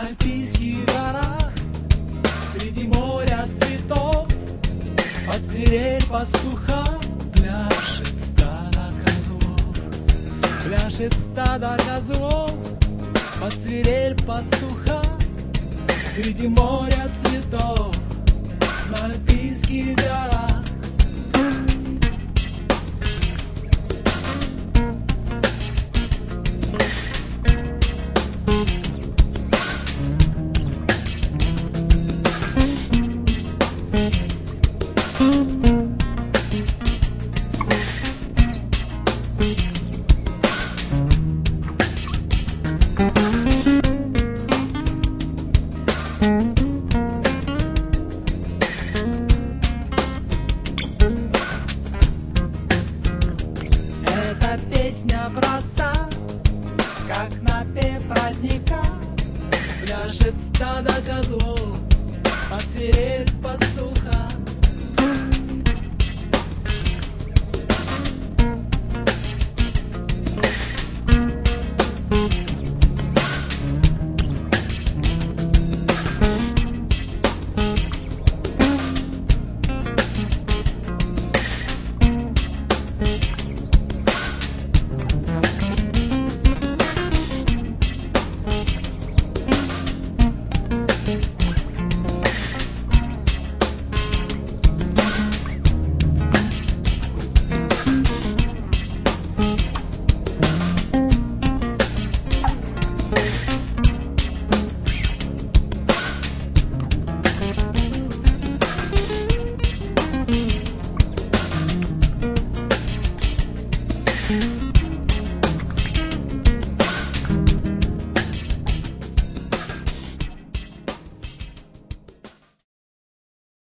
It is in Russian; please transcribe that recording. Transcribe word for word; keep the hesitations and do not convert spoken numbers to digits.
альпийских горах, среди моря цветов, под свирель пастуха пляшет стадо козлов, пляшет стадо козлов, под свирель пастуха, среди моря цветов, на альпийских горах. Эта песня проста, как напев родника, пляшет стадо козлов под свирель пастуха,